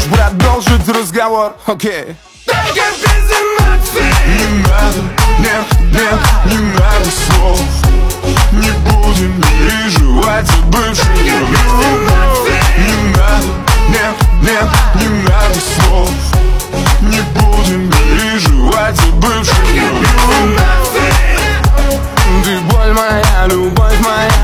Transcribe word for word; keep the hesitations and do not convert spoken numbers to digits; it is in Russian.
продолжить разговор, окей. Только без эмоций. Не надо, нет, нет, не надо слов. Не будем переживать за бывшую любовь. Не надо, нет, нет, не надо слов. Не будем переживать за бывшую любовь. Ты боль моя, любовь моя.